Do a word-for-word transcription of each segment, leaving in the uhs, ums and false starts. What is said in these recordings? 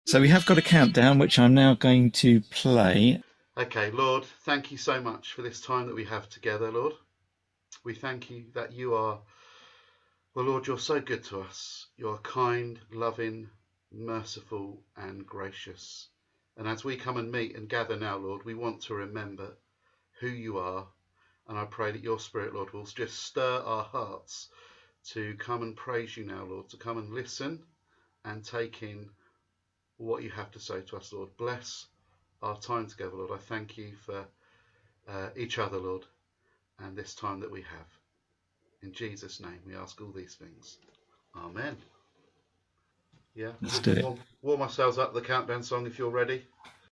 So we have got a countdown, which I'm now going to play. Okay, Lord, thank you so much for this time that we have together, Lord. We thank you that you are, well, Lord, you're so good to us. You're kind, loving, merciful, and gracious. And as we come and meet and gather now, Lord, we want to remember who you are. And I pray that your Spirit, Lord, will just stir our hearts to come and praise you now, Lord, to come and listen and take in what you have to say to us, Lord. Bless our time together, Lord. I thank you for uh, each other, Lord, and this time that we have. In Jesus' name, we ask all these things. Amen. Yeah, Let's we do can it. warm, warm ourselves up with the countdown song if you're ready.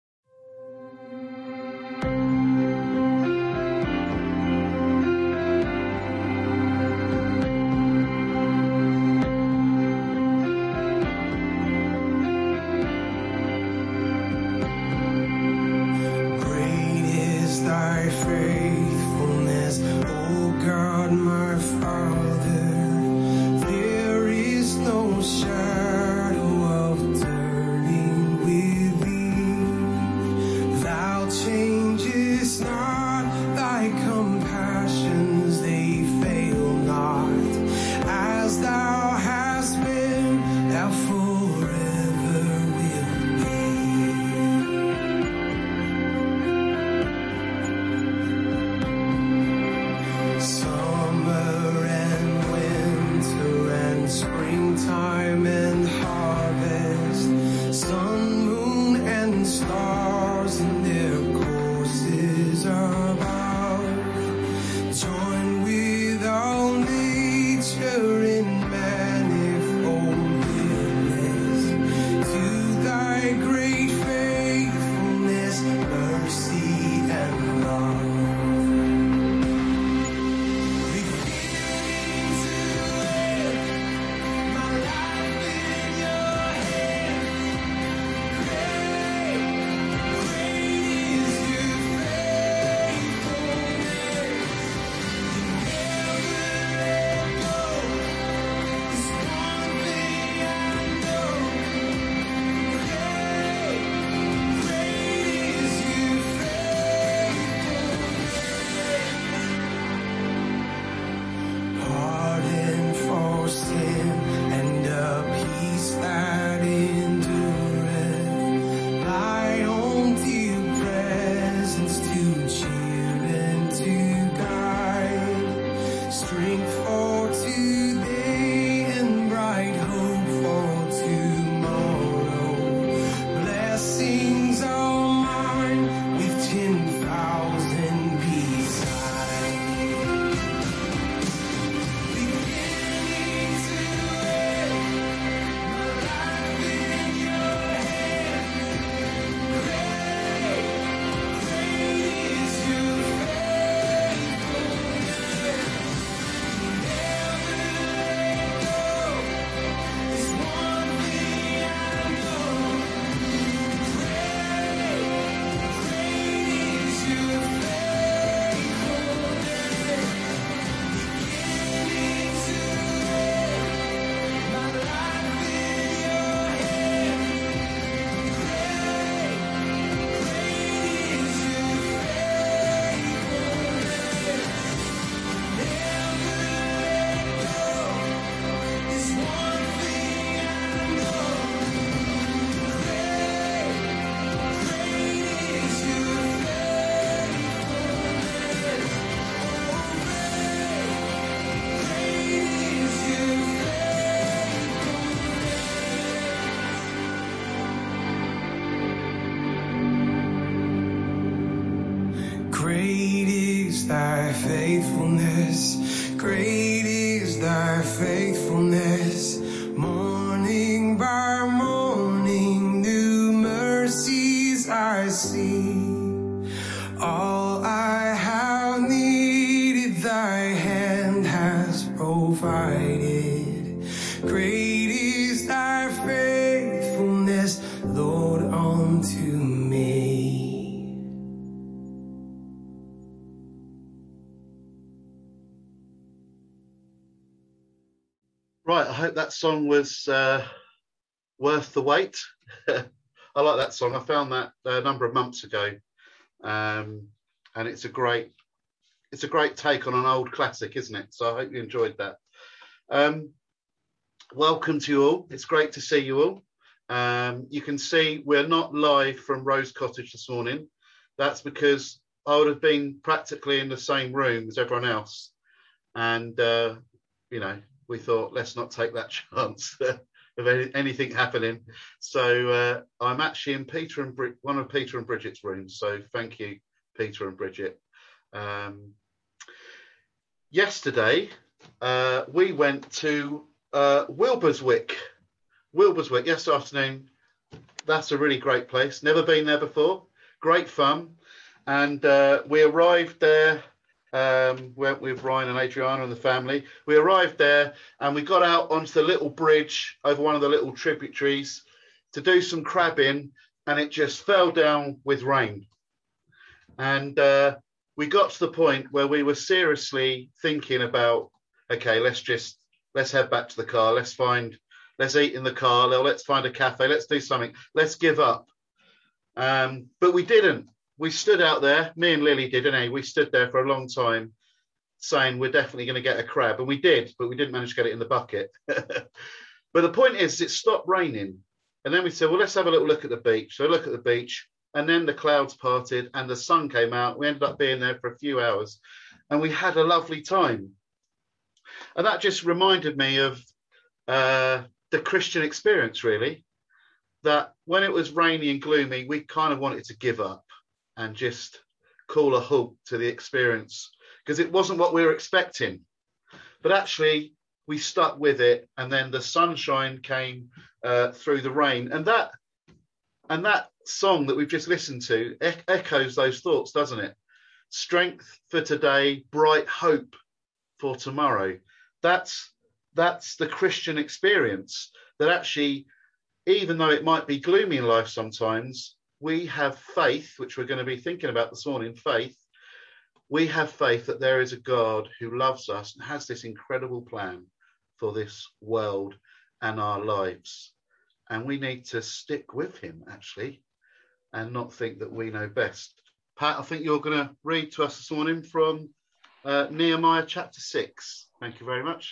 Great is thy faithfulness, O God, my Father. There is no shadow of turning with thee. Thou changest not, thy compassions, they fail not. As thou hast been, thou forever wilt be. Summer and winter and springtime and harvest, sun, moon, and stars in their courses above, join with all nature in manifold witness to thy great faithfulness, mercy, and love. Beginning to end, my life in your hand. Great, great is your faithfulness. Never let go. This one thing I know. Great, great is your faithfulness. Pardon for sin and a peace that endureth. Thy own dear presence to cheer and to guide. Strength for today and bright hope for tomorrow. Blessings all mine with ten thousand beside. Beginning to end, my life in your hand. Great, great is your faithfulness. Never let go. There's one thing I know. Great, great is your faithfulness. Beginning to end, my life in your hand. Great, great is your faithfulness. Never let go. There's one thing I know. Great, great is your faithfulness. Great is thy faithfulness, great is thy faithfulness. Morning by morning, new mercies I see. All I have needed, thy hand has provided. Great is thy faithfulness, Lord, unto me. Right, I hope that song was uh, worth the wait. I like that song. I found that a number of months ago, um, and it's a great, it's a great take on an old classic, isn't it? So I hope you enjoyed that. Um, welcome to you all. It's great to see you all. Um, you can see we're not live from Rose Cottage this morning. That's because I would have been practically in the same room as everyone else, and uh, you know, we thought let's not take that chance of any, anything happening. So uh, I'm actually in Peter and Brid- one of Peter and Bridget's rooms. So thank you, Peter and Bridget. Um, yesterday uh, we went to uh, Wilberswick. Wilberswick yesterday afternoon. That's a really great place. Never been there before. Great fun. And uh, we arrived there, um, went with Ryan and Adriana and the family. We arrived there and we got out onto the little bridge over one of the little tributaries to do some crabbing, and it just fell down with rain. And uh, we got to the point where we were seriously thinking about, okay, let's just, let's head back to the car. Let's find, let's eat in the car. Let's find a cafe. Let's do something. Let's give up. Um, but we didn't. We stood out there, me and Lily did, didn't we? We stood there for a long time saying we're definitely going to get a crab. And we did, but we didn't manage to get it in the bucket. But the point is, it stopped raining. And then we said, well, let's have a little look at the beach. So look at the beach. And then the clouds parted and the sun came out. We ended up being there for a few hours. And we had a lovely time. And that just reminded me of uh, the Christian experience, really. That when it was rainy and gloomy, we kind of wanted to give up and just call a halt to the experience, because it wasn't what we were expecting. But actually, we stuck with it, and then the sunshine came uh, through the rain. And that and that song that we've just listened to e- echoes those thoughts, doesn't it? Strength for today, bright hope for tomorrow. That's that's the Christian experience, that actually, even though it might be gloomy in life sometimes, we have faith, which we're going to be thinking about this morning, faith. We have faith that there is a God who loves us and has this incredible plan for this world and our lives. And we need to stick with him, actually, and not think that we know best. Pat, I think you're going to read to us this morning from uh, Nehemiah chapter six. Thank you very much.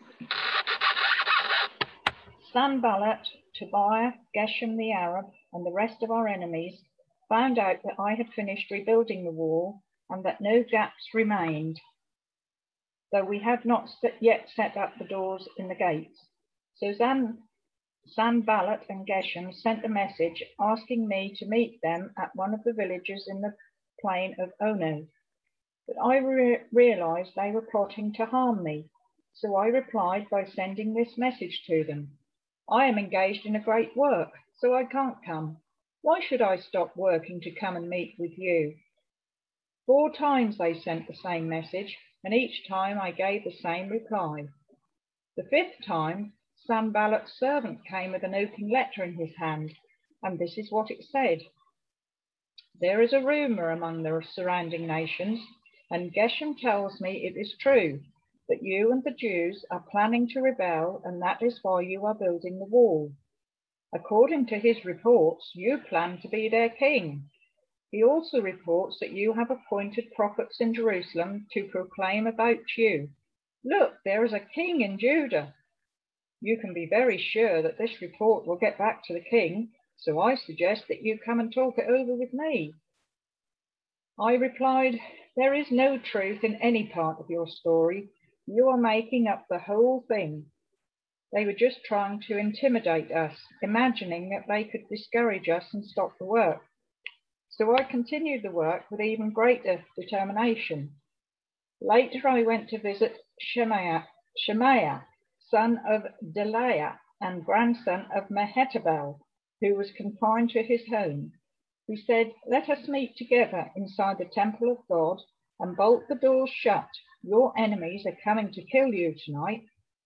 Sanballat, Tobiah, Geshem the Arab, and the rest of our enemies found out that I had finished rebuilding the wall and that no gaps remained, though we had not yet set up the doors in the gates. So Zan, Sanballat and Geshem sent a message asking me to meet them at one of the villages in the plain of Ono. But I re- realized they were plotting to harm me, so I replied by sending this message to them. I am engaged in a great work, so I can't come. Why should I stop working to come and meet with you? Four times they sent the same message, and each time I gave the same reply. The fifth time, Sanballat's servant came with an open letter in his hand, and this is what it said. There is a rumor among the surrounding nations, and Geshem tells me it is true, that you and the Jews are planning to rebel, and that is why you are building the wall. According to his reports, you plan to be their king. He also reports that you have appointed prophets in Jerusalem to proclaim about you. Look, there is a king in Judah. You can be very sure that this report will get back to the king, so I suggest that you come and talk it over with me. I replied, there is no truth in any part of your story. You are making up the whole thing. They were just trying to intimidate us, imagining that they could discourage us and stop the work. So I continued the work with even greater determination. Later I went to visit Shemaiah, Shemaiah, son of Delaiah and grandson of Mehetabel, who was confined to his home. We said, let us meet together inside the temple of God and bolt the doors shut. Your enemies are coming to kill you tonight.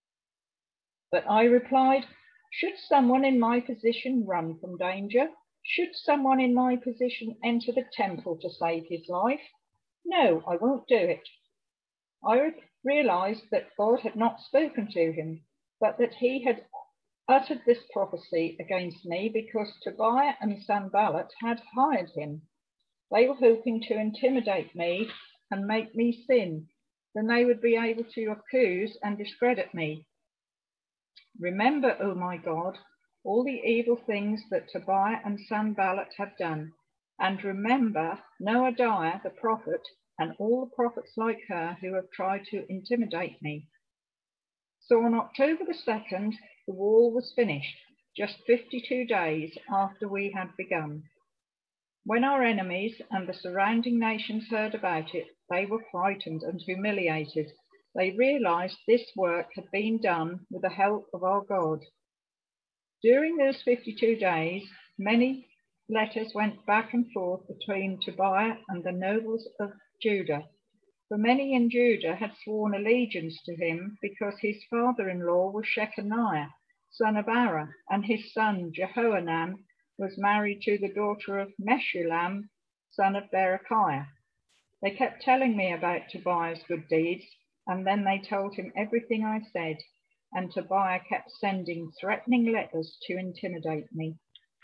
But I replied, should someone in my position run from danger? Should someone in my position enter the temple to save his life? No, I won't do it. I re- realized that God had not spoken to him, but that he had uttered this prophecy against me because Tobiah and Sanballat had hired him. They were hoping to intimidate me and make me sin. Then they would be able to accuse and discredit me. Remember, O my God, all the evil things that Tobiah and Sanballat have done, and remember Noadiah the prophet and all the prophets like her who have tried to intimidate me. So on October the second, the wall was finished, just fifty-two days after we had begun. When our enemies and the surrounding nations heard about it, they were frightened and humiliated. They realized this work had been done with the help of our God. During those fifty-two days, many letters went back and forth between Tobiah and the nobles of Judah. For many in Judah had sworn allegiance to him because his father-in-law was Shechaniah, son of Ara, and his son Jehohanan was married to the daughter of Meshullam, son of Berechiah. They kept telling me about Tobiah's good deeds, and then they told him everything I said, and Tobiah kept sending threatening letters to intimidate me.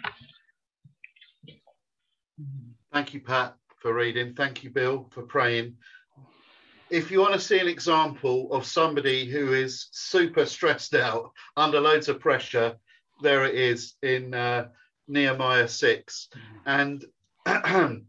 Thank you, Pat, for reading. Thank you, Bill, for praying. If you want to see an example of somebody who is super stressed out under loads of pressure, there it is in uh, Nehemiah six. And I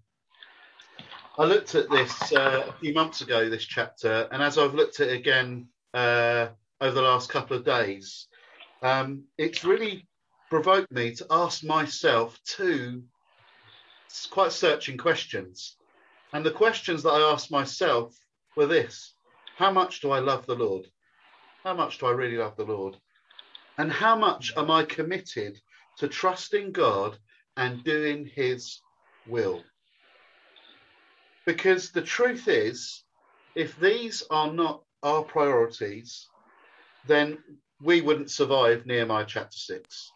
looked at this uh, a few months ago, this chapter, and as I've looked at it again uh, over the last couple of days, um, it's really provoked me to ask myself two quite searching questions. And the questions that I asked myself were this: how much do I love the Lord? How much do I really love the Lord? And how much am I committed to trusting God and doing his will? Because the truth is, if these are not our priorities, then we wouldn't survive Nehemiah chapter six.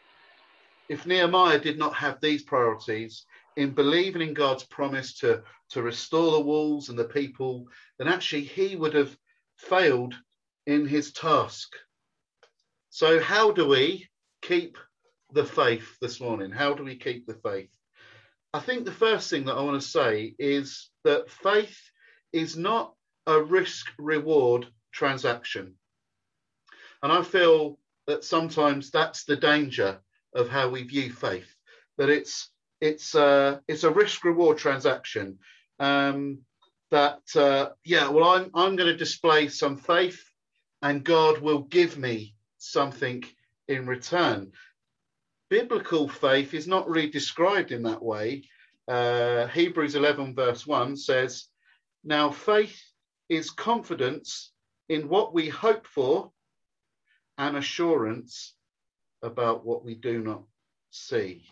If Nehemiah did not have these priorities in believing in God's promise to, to restore the walls and the people, then actually he would have failed in his task. So how do we keep the faith this morning? How do we keep the faith? I think the first thing that I want to say is that faith is not a risk-reward transaction. And I feel that sometimes that's the danger of how we view faith, that it's it's uh, it's a risk-reward transaction. Um, that uh, yeah, well, I'm I'm going to display some faith, and God will give me something in return. Biblical faith is not really described in that way. Uh, Hebrews eleven verse one says, "Now faith is confidence in what we hope for, and assurance about what we do not see."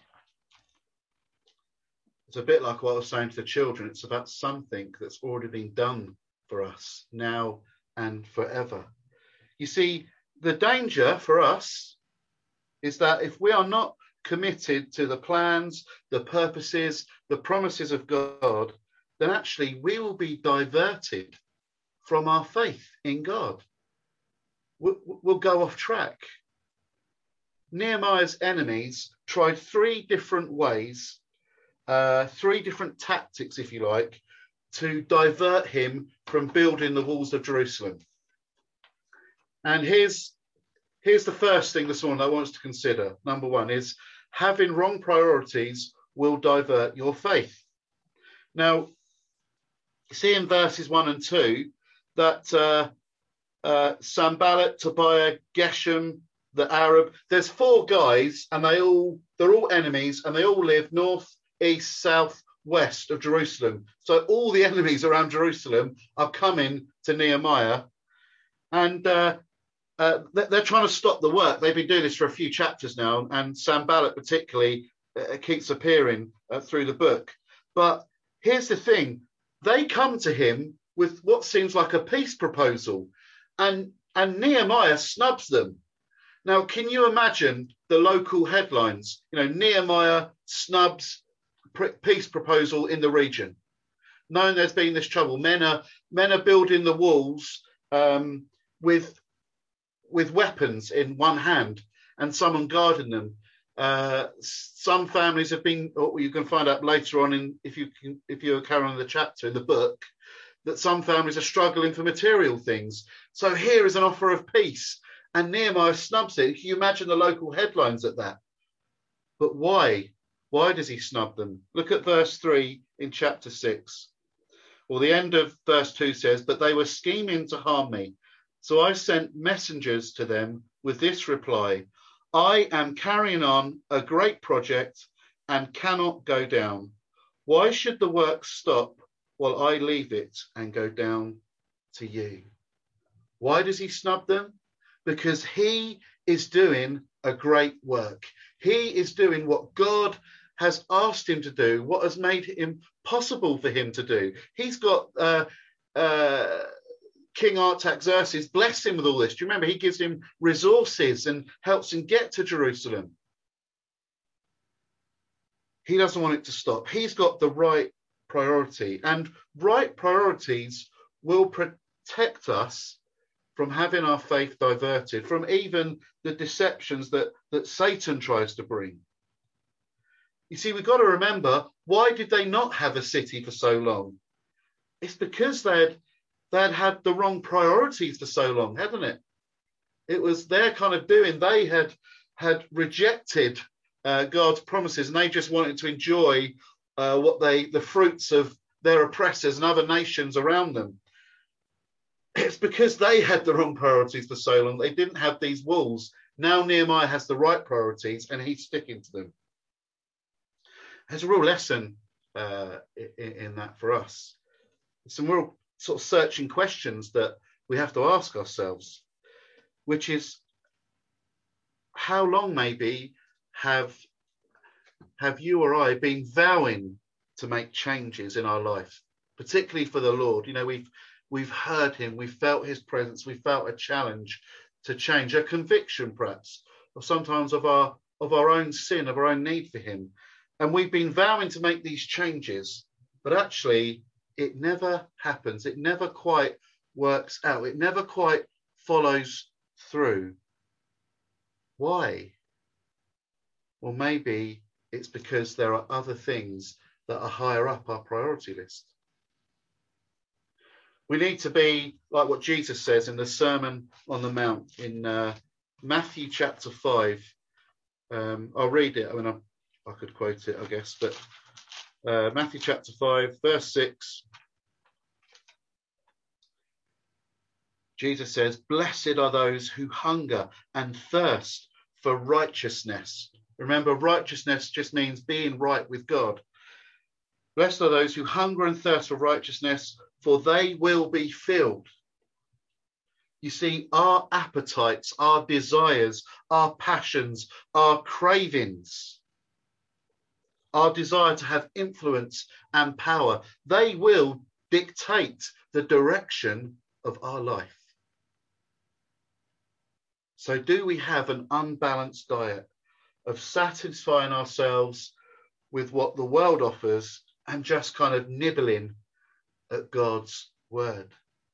It's a bit like what I was saying to the children. It's about something that's already been done for us now and forever. You see, the danger for us is that if we are not committed to the plans, the purposes, the promises of God, then actually we will be diverted from our faith in God. We'll, we'll go off track. Nehemiah's enemies tried three different ways, uh, three different tactics, if you like, to divert him from building the walls of Jerusalem. And here's Here's the first thing this morning I want us to consider. Number one is having wrong priorities will divert your faith. Now, you see in verses one and two that uh, uh, Sanballat, Tobiah, Geshem, the Arab, there's four guys and they all, they're all enemies and they all live north, east, south, west of Jerusalem. So all the enemies around Jerusalem are coming to Nehemiah and uh, Uh, they're trying to stop the work. They've been doing this for a few chapters now, and Sanballat particularly uh, keeps appearing uh, through the book. But here's the thing. They come to him with what seems like a peace proposal, and, and Nehemiah snubs them. Now, can you imagine the local headlines? You know, Nehemiah snubs peace proposal in the region. Knowing there's been this trouble. Men are, men are building the walls um, with... with weapons in one hand, and someone guarding them. Uh, some families have been, or you can find out later on in, if you can, if you're carrying on the chapter in the book, that some families are struggling for material things. So here is an offer of peace, and Nehemiah snubs it. Can you imagine the local headlines at that? But why? Why does he snub them? Look at verse three in chapter six. Well, the end of verse two says, but they were scheming to harm me. So I sent messengers to them with this reply, I am carrying on a great project and cannot go down. Why should the work stop while I leave it and go down to you? Why does he snub them? Because he is doing a great work. He is doing what God has asked him to do, what has made it possible for him to do. He's got uh, uh, King Artaxerxes bless him with all this. Do you remember? He gives him resources and helps him get to Jerusalem. He doesn't want it to stop. He's got the right priority, and right priorities will protect us from having our faith diverted, from even the deceptions that, that Satan tries to bring. You see, we've got to remember, why did they not have a city for so long? It's because they'd, they'd had the wrong priorities for so long, hadn't it? It was their kind of doing. They had, had rejected uh, God's promises, and they just wanted to enjoy uh, what they, the fruits of their oppressors and other nations around them. It's because they had the wrong priorities for so long. They didn't have these walls. Now Nehemiah has the right priorities, and he's sticking to them. There's a real lesson uh, in, in that for us. Some real sort of searching questions that we have to ask ourselves, which is, how long maybe have, have you or I been vowing to make changes in our life, particularly for the Lord? You know, we've we've heard him, we've felt his presence, we felt a challenge to change, a conviction perhaps, or sometimes of our of our own sin, of our own need for him. And we've been vowing to make these changes, but actually it never happens. It never quite works out. It never quite follows through. Why? Well, maybe it's because there are other things that are higher up our priority list. We need to be like what Jesus says in the Sermon on the Mount in uh, Matthew chapter five. Um, I'll read it. I mean, I'm, I could quote it, I guess, but uh, Matthew chapter five, verse six. Jesus says, blessed are those who hunger and thirst for righteousness. Remember, righteousness just means being right with God. Blessed are those who hunger and thirst for righteousness, for they will be filled. You see, our appetites, our desires, our passions, our cravings, our desire to have influence and power, they will dictate the direction of our life. So do we have an unbalanced diet of satisfying ourselves with what the world offers and just kind of nibbling at God's word?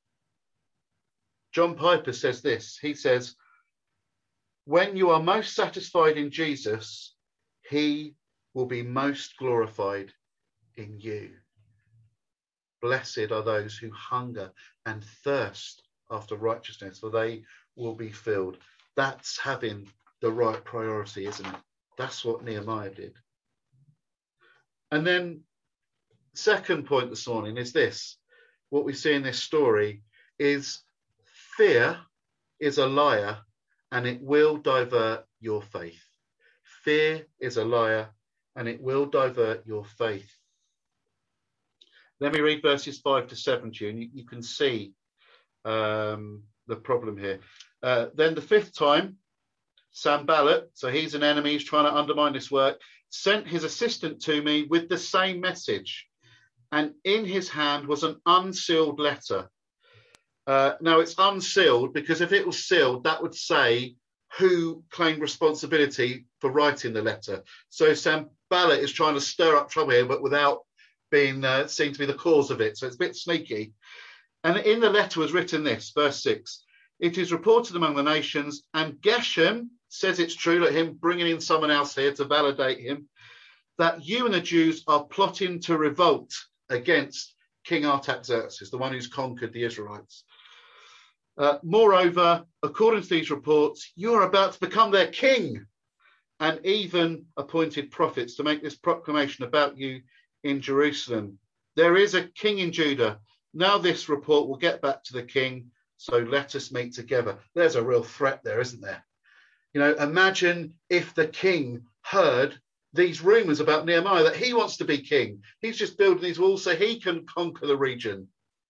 John Piper says this. He says, when you are most satisfied in Jesus, he will be most glorified in you. Blessed are those who hunger and thirst after righteousness, for they will be filled. That's having the right priority, isn't it? That's what Nehemiah did. And then second point this morning is this. What we see in this story is fear is a liar and it will divert your faith. Fear is a liar and it will divert your faith. Let me read verses five to seven to you, and you, you can see um, the problem here. Uh, then the fifth time, Sanballat, so he's an enemy, he's trying to undermine this work, sent his assistant to me with the same message. And in his hand was an unsealed letter. Uh, now, it's unsealed because if it was sealed, that would say who claimed responsibility for writing the letter. So Sanballat is trying to stir up trouble here, but without being uh, seen to be the cause of it. So it's a bit sneaky. And in the letter was written this, verse six. It is reported among the nations, and Geshem, says it's true, like him bringing in someone else here to validate him, that you and the Jews are plotting to revolt against King Artaxerxes, the one who's conquered the Israelites. Uh, moreover, according to these reports, you're about to become their king, and even appointed prophets to make this proclamation about you in Jerusalem. There is a king in Judah. Now this report will get back to the king, so let us meet together. There's a real threat there, isn't there? You know, imagine if the king heard these rumors about Nehemiah, that he wants to be king. He's just building these walls so he can conquer the region.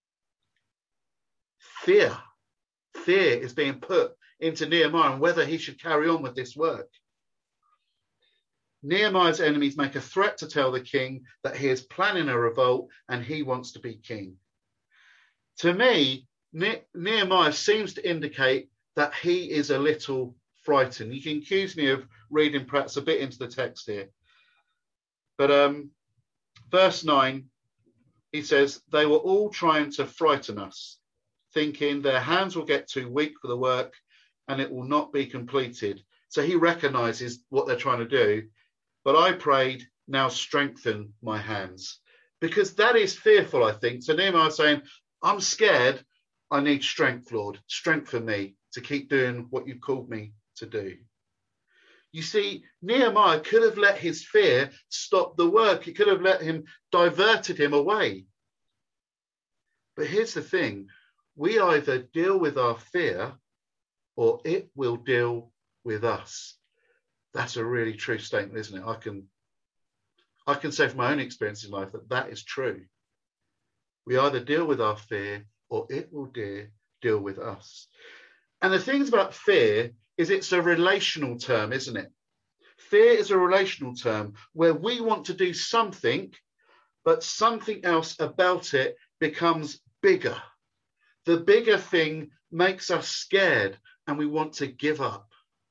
Fear. Fear is being put into Nehemiah and whether he should carry on with this work. Nehemiah's enemies make a threat to tell the king that he is planning a revolt and he wants to be king. To me, ne- Nehemiah seems to indicate that he is a little frightened. You can accuse me of reading perhaps a bit into the text here. But um, verse nine, he says, they were all trying to frighten us, thinking their hands will get too weak for the work and it will not be completed. So he recognizes what they're trying to do. But I prayed, now strengthen my hands. Because that is fearful, I think. So Nehemiah is saying, I'm scared. I need strength, Lord. Strengthen me to keep doing what you've called me to do. You see, Nehemiah could have let his fear stop the work. He could have let him, diverted him away. But here's the thing. We either deal with our fear or it will deal with us. That's a really true statement, isn't it? I can, I can say from my own experience in life that that is true. We either deal with our fear or it will deal, deal with us. And the things about fear is it's a relational term, isn't it? Fear is a relational term where we want to do something, but something else about it becomes bigger. The bigger thing makes us scared and we want to give up.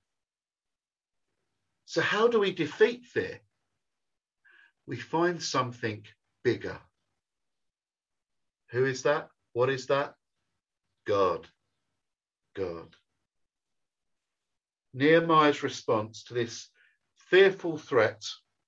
So how do we defeat fear? We find something bigger. Who is that? What is that? God. God. Nehemiah's response to this fearful threat,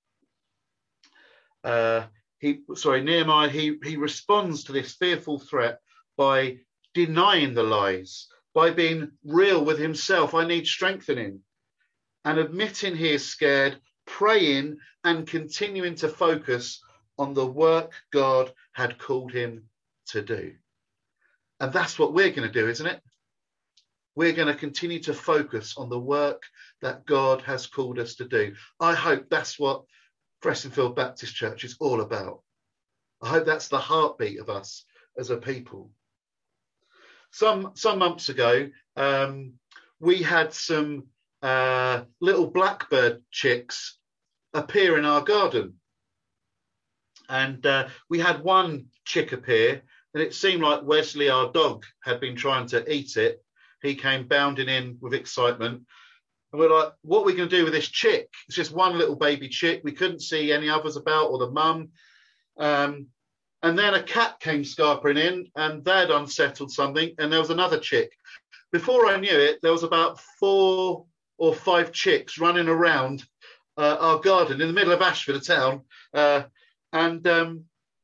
uh, he sorry, Nehemiah, he, he responds to this fearful threat by denying the lies, by being real with himself. I need strengthening. And admitting he is scared, praying and continuing to focus on the work God had called him to do. And that's what we're going to do, isn't it? We're going to continue to focus on the work that God has called us to do. I hope that's what Frestonfield Baptist Church is all about. I hope that's the heartbeat of us as a people. Some some months ago, um, we had some uh, little blackbird chicks appear in our garden. And uh, we had one chick appear, and it seemed like Wesley, our dog, had been trying to eat it. He came bounding in with excitement. And we're like, what are we going to do with this chick? It's just one little baby chick. We couldn't see any others about or the mum. Um, and then a cat came scarpering in and they'd unsettled something. And there was another chick. Before I knew it, there was about four or five chicks running around uh, our garden in the middle of Ashford, a town. Uh, and um,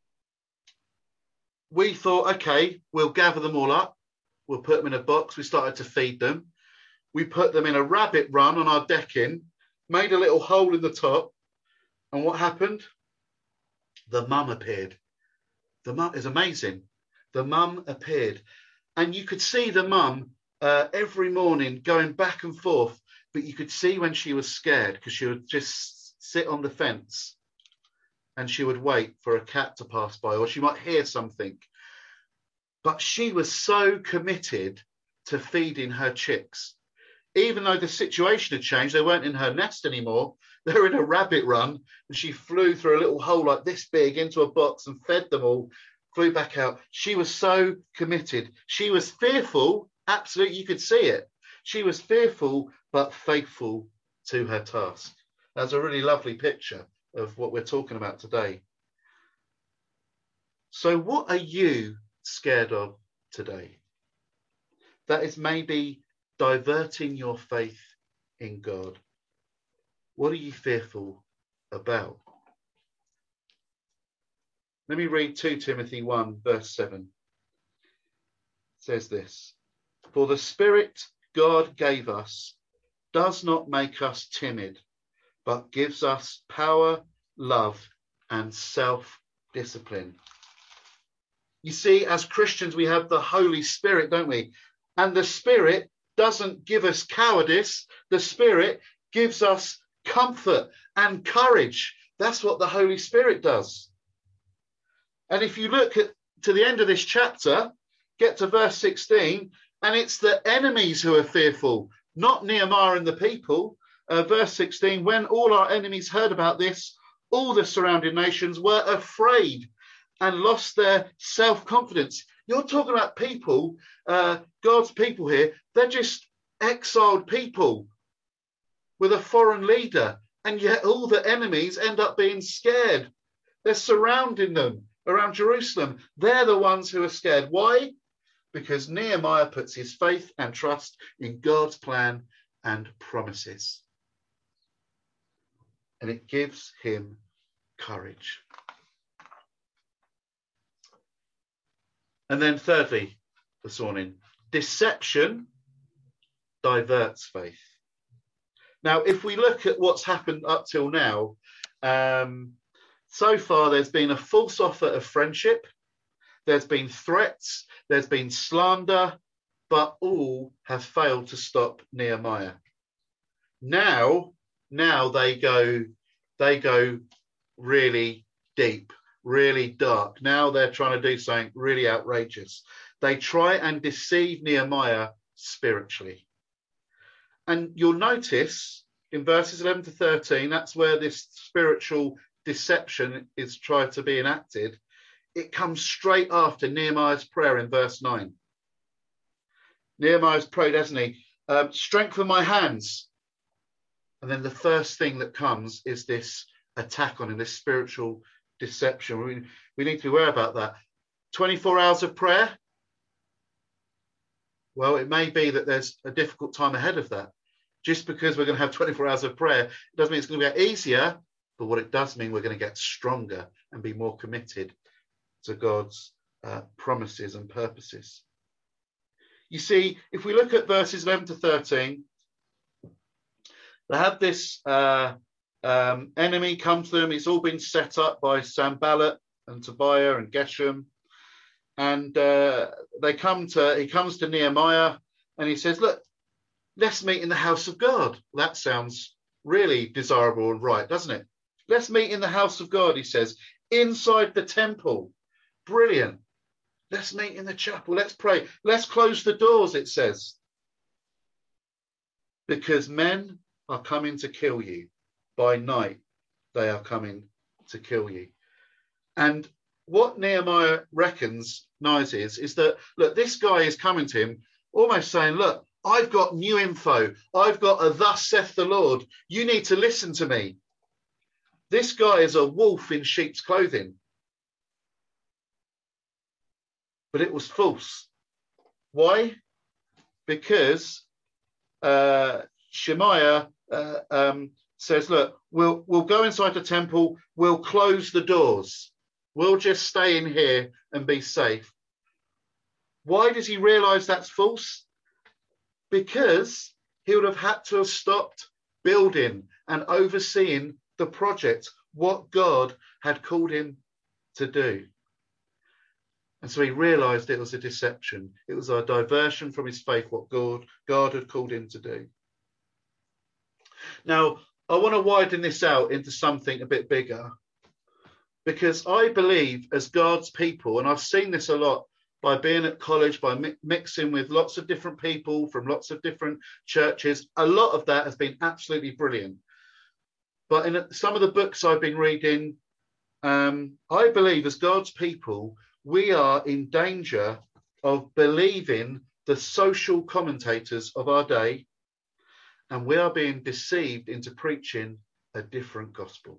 we thought, OK, we'll gather them all up. We'll put them in a box. We started to feed them. We put them in a rabbit run on our decking, made a little hole in the top. And what happened? The mum appeared. The mum is amazing. The mum appeared. And you could see the mum uh, every morning going back and forth. But you could see when she was scared because she would just sit on the fence and she would wait for a cat to pass by or she might hear something. But she was so committed to feeding her chicks. Even though the situation had changed, they weren't in her nest anymore. They were in a rabbit run, and she flew through a little hole like this big into a box and fed them all, flew back out. She was so committed. She was fearful, absolutely, you could see it. She was fearful, but faithful to her task. That's a really lovely picture of what we're talking about today. So what are you scared of today? That is maybe diverting your faith in God. What are you fearful about? Let me read Second Timothy one, verse seven. It says this: "For the Spirit God gave us does not make us timid, but gives us power, love, and self-discipline." You see, as Christians, we have the Holy Spirit, don't we? And the Spirit doesn't give us cowardice. The Spirit gives us comfort and courage. That's what the Holy Spirit does. And if you look at to the end of this chapter, get to verse sixteen, and it's the enemies who are fearful, not Nehemiah and the people. Uh, verse sixteen, "When all our enemies heard about this, all the surrounding nations were afraid and lost their self-confidence." You're talking about people, uh, God's people here. They're just exiled people with a foreign leader, and yet all the enemies end up being scared. They're surrounding them around Jerusalem. They're the ones who are scared. Why? Because Nehemiah puts his faith and trust in God's plan and promises. And it gives him courage. And then thirdly, this morning, deception diverts faith. Now, if we look at what's happened up till now, um, so far there's been a false offer of friendship, there's been threats, there's been slander, but all have failed to stop Nehemiah. Now, now they go, they go really deep, really dark. Now they're trying to do something really outrageous. They try and deceive Nehemiah spiritually. And you'll notice in verses eleven to thirteen, that's where this spiritual deception is tried to be enacted. It comes straight after Nehemiah's prayer in verse nine. Nehemiah's prayed, hasn't he? Um, strengthen my hands. And then the first thing that comes is this attack on him, this spiritual deception. We, we need to be aware about that. twenty-four hours of prayer. Well, it may be that there's a difficult time ahead of that. Just because we're going to have twenty-four hours of prayer, it doesn't mean it's going to get easier, but what it does mean, we're going to get stronger and be more committed to God's uh, promises and purposes. You see, if we look at verses eleven to thirteen, they have this uh, um, enemy come to them. It's all been set up by Sanballat and Tobiah and Geshem. And uh, they come to, he comes to Nehemiah and he says, look, let's meet in the house of God. That sounds really desirable and right, doesn't it? Let's meet in the house of God, he says, inside the temple. Brilliant. Let's meet in the chapel. Let's pray. Let's close the doors, it says. Because men are coming to kill you. By night, they are coming to kill you. And what Nehemiah reckons, knows is, is that, look, this guy is coming to him almost saying, look, I've got new info. I've got a thus saith the Lord. You need to listen to me. This guy is a wolf in sheep's clothing. But it was false. Why? Because uh, Shemaiah uh, um, says, look, we'll, we'll go inside the temple. We'll close the doors. We'll just stay in here and be safe. Why does he realize that's false? Because he would have had to have stopped building and overseeing the project, what God had called him to do. And so he realized it was a deception. It was a diversion from his faith, what God, God had called him to do. Now, I want to widen this out into something a bit bigger. Because I believe as God's people, and I've seen this a lot by being at college, by mi- mixing with lots of different people from lots of different churches, a lot of that has been absolutely brilliant. But in some of the books I've been reading, um, I believe as God's people, we are in danger of believing the social commentators of our day, and we are being deceived into preaching a different gospel.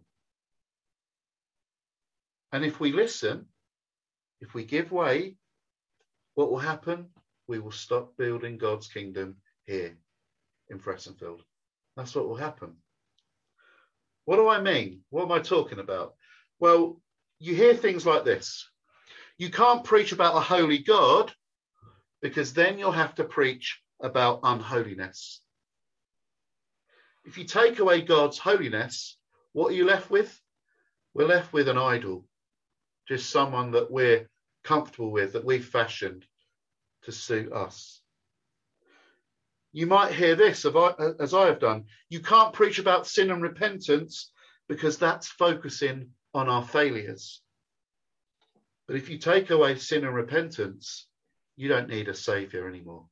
And if we listen, if we give way, what will happen? We will stop building God's kingdom here in Fressenfield. That's what will happen. What do I mean? What am I talking about? Well, you hear things like this. You can't preach about a holy God because then you'll have to preach about unholiness. If you take away God's holiness, what are you left with? We're left with an idol, just someone that we're comfortable with, that we've fashioned to suit us. You might hear this, as I have done. You can't preach about sin and repentance because that's focusing on our failures. But if you take away sin and repentance, you don't need a saviour anymore.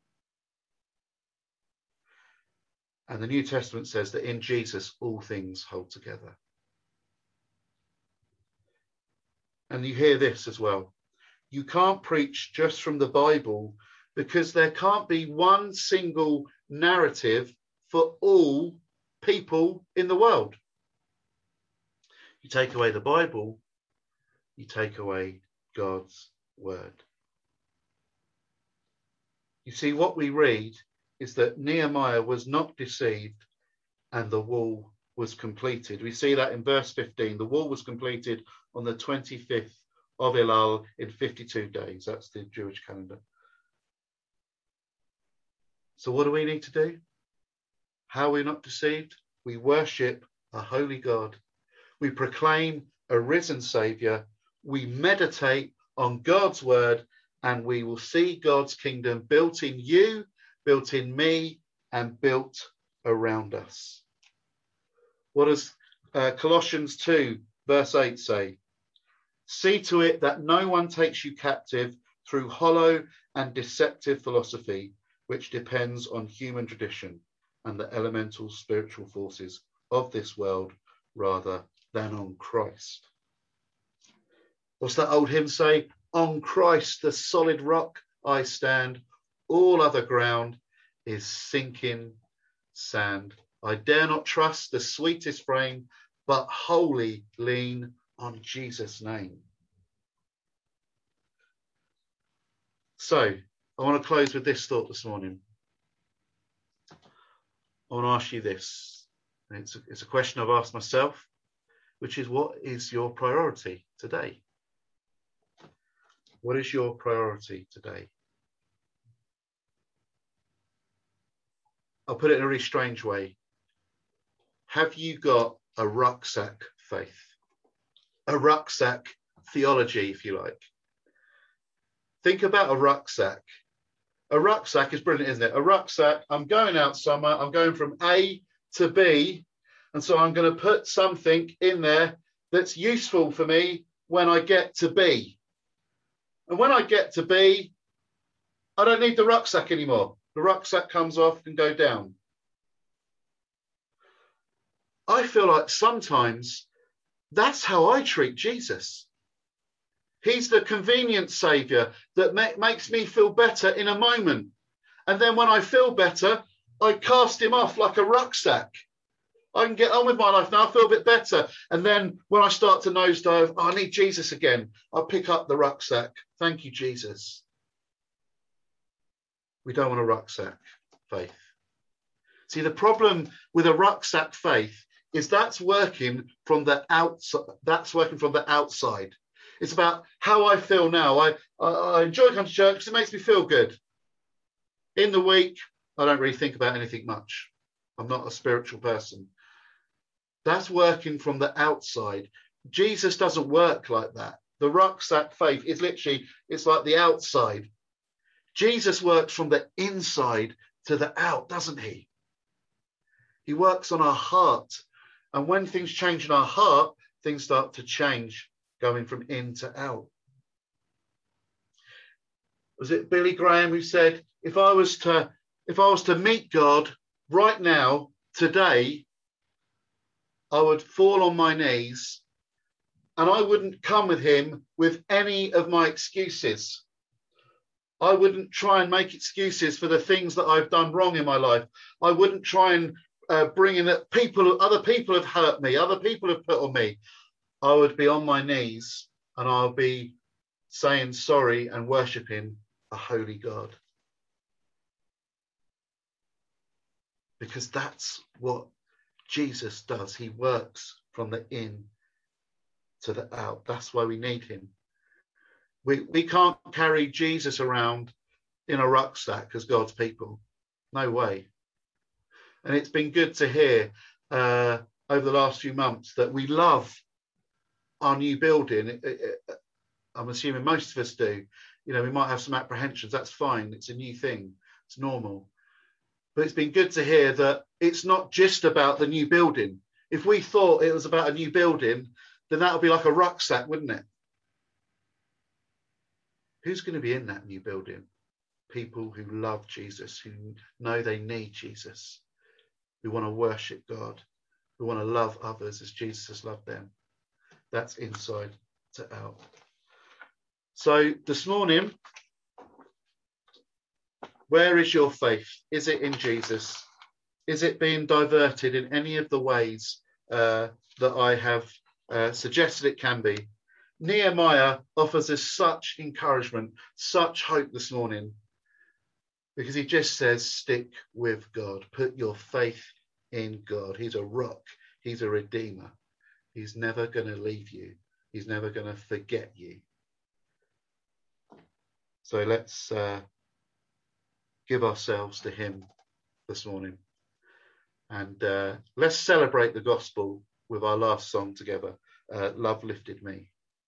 And the New Testament says that in Jesus, all things hold together. And you hear this as well. You can't preach just from the Bible because there can't be one single narrative for all people in the world. You take away the Bible, you take away God's word. You see, what we read is that Nehemiah was not deceived and the wall was completed. We see that in verse fifteen. The wall was completed on the twenty-fifth of Elul in fifty-two days. That's the Jewish calendar. So what do we need to do? How are we not deceived? We worship a holy God. We proclaim a risen Saviour. We meditate on God's word, and we will see God's kingdom built in you, built in me, and built around us. What does uh, Colossians two, verse eight say? See to it that no one takes you captive through hollow and deceptive philosophy, which depends on human tradition and the elemental spiritual forces of this world rather than on Christ. What's that old hymn say? On Christ, the solid rock, I stand. All other ground is sinking sand. I dare not trust the sweetest frame, but wholly lean on Jesus' name. So, I want to close with this thought this morning. I want to ask you this, and it's a, it's a question I've asked myself, which is, what is your priority today? What is your priority today? I'll put it in a really strange way. Have you got a rucksack faith? A rucksack theology, if you like. Think about a rucksack. A rucksack is brilliant, isn't it? A rucksack, I'm going out somewhere, I'm going from A to B, and so I'm going to put something in there that's useful for me when I get to B. And when I get to B, I don't need the rucksack anymore. The rucksack comes off and go down. I feel like sometimes that's how I treat Jesus. He's the convenient saviour that ma- makes me feel better in a moment. And then when I feel better, I cast him off like a rucksack. I can get on with my life now. I feel a bit better. And then when I start to nosedive, oh, I need Jesus again. I'll pick up the rucksack. Thank you, Jesus. We don't want a rucksack faith. See, the problem with a rucksack faith is that's working from the outside. That's working from the outside. It's about how I feel now. I, I, I enjoy coming to church because it makes me feel good. In the week, I don't really think about anything much. I'm not a spiritual person. That's working from the outside. Jesus doesn't work like that. The rucksack faith is literally, it's like the outside. Jesus works from the inside to the out, doesn't he? He works on our heart. And when things change in our heart, things start to change, going from in to out. Was it Billy Graham who said, if I was to, if I was to meet God right now, today, I would fall on my knees and I wouldn't come with him with any of my excuses. I wouldn't try and make excuses for the things that I've done wrong in my life. I wouldn't try and uh, bring in that people, other people have hurt me, other people have put on me. I would be on my knees and I'll be saying sorry and worshipping a holy God. because that's what Jesus does. He works from the in to the out. That's why we need him. We, we can't carry Jesus around in a rucksack as God's people. No way. And it's been good to hear uh, over the last few months that we love our new building. It, it, I'm assuming most of us do. You know, we might have some apprehensions. That's fine. It's a new thing. It's normal. But it's been good to hear that it's not just about the new building. If we thought it was about a new building, then that would be like a rucksack, wouldn't it? Who's going to be in that new building? People who love Jesus, who know they need Jesus, who want to worship God, who want to love others as Jesus has loved them. That's inside to out. So this morning, where is your faith? Is it in Jesus? Is it being diverted in any of the ways uh, that I have uh, suggested it can be? Nehemiah offers us such encouragement, such hope this morning, because he just says, stick with God. Put your faith in God. He's a rock. He's a redeemer. He's never going to leave you. He's never going to forget you. So let's uh, give ourselves to him this morning. And uh, let's celebrate the gospel with our last song together, uh, Love Lifted Me.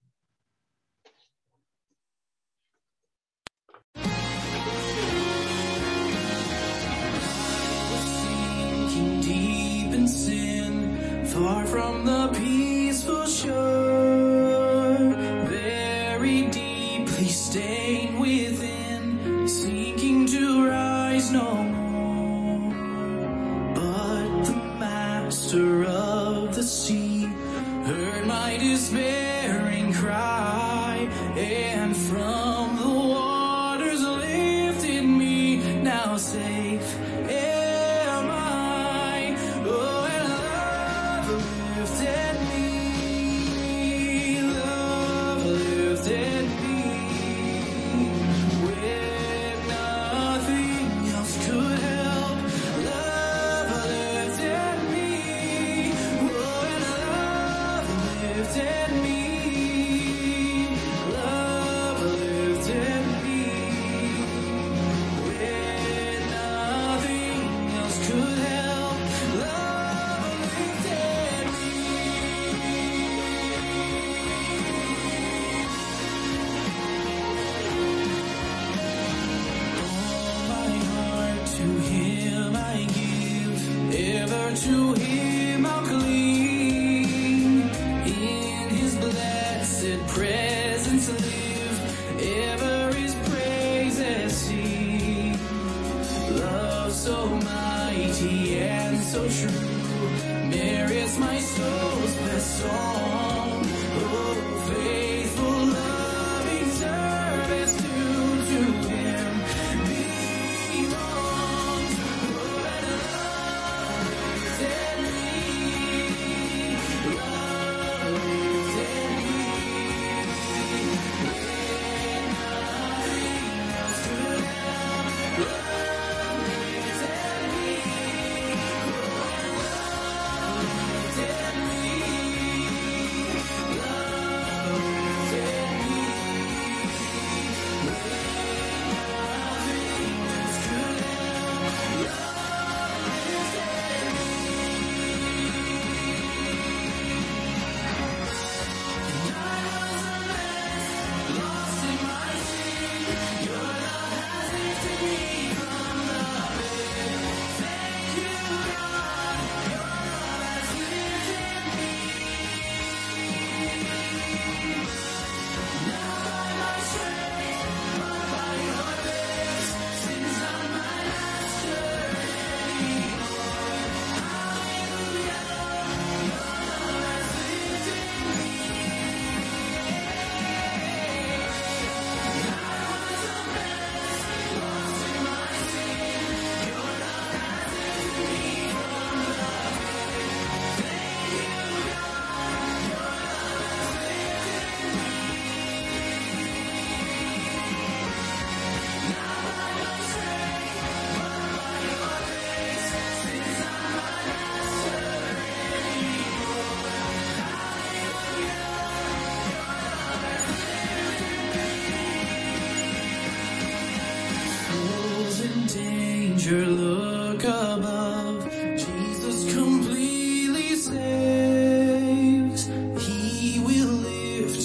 Sinking deep in sin, far from the peaceful shore, very deeply stained within, sinking to rise no more. But the master of the sea heard my despairing cry, and from the waters lifted me. Now safe am I. Oh, and love lifted me. Love lifted me. When nothing else could help, love lifted me. Oh, and love lifted me. Love lifted me. When nothing else could help, love lifted me. All my heart to him I give, ever to him I'll cling. In his blessed presence live, ever his praises sing. Love so mighty and so true merits my soul's best song. Oh, faithful, loving service due to him belongs. Oh, and love lifted me. Love lifted me. When nothing else could help, love lifted me. Oh, and love lifted me.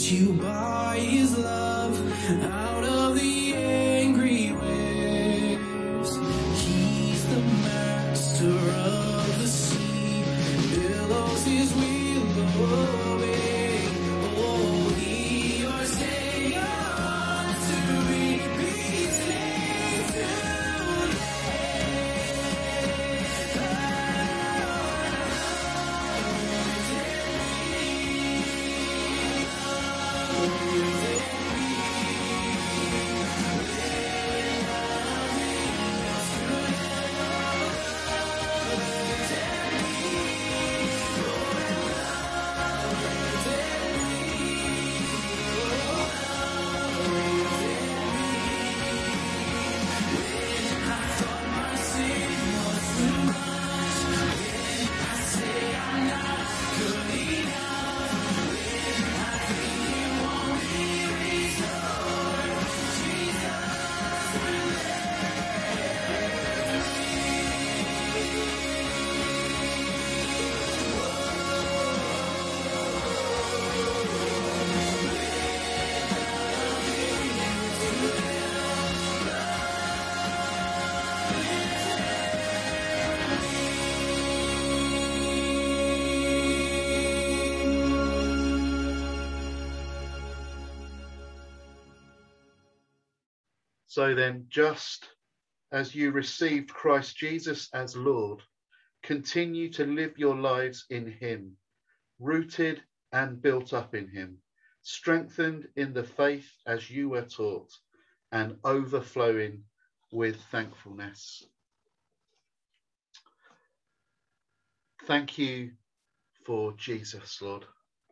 you by his love out of the angry waves. He's the master of the sea, billows his will obey. Oh, he your Savior to be, be saved So then, just as you received Christ Jesus as Lord, continue to live your lives in him, rooted and built up in him, strengthened in the faith as you were taught, and overflowing with thankfulness. Thank you for Jesus, Lord.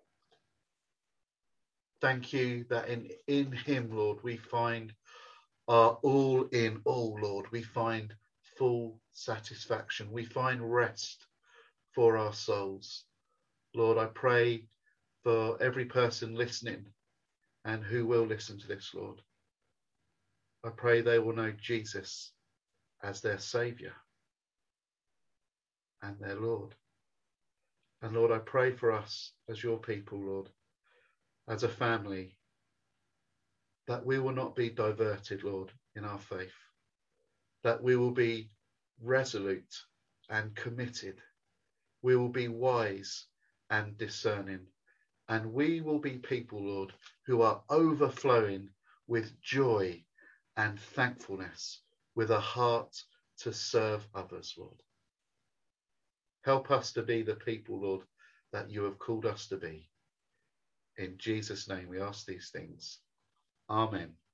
Thank you that in, in him, Lord, we find our all in all, Lord. We find full satisfaction. We find rest for our souls. Lord, I pray for every person listening and who will listen to this, Lord. I pray they will know Jesus as their Saviour and their Lord. And Lord, I pray for us as your people, Lord, as a family, that we will not be diverted, Lord, in our faith, that we will be resolute and committed. We will be wise and discerning, and we will be people, Lord, who are overflowing with joy and thankfulness, with a heart to serve others, Lord. Help us to be the people, Lord, that you have called us to be. In Jesus' name we ask these things. Amen.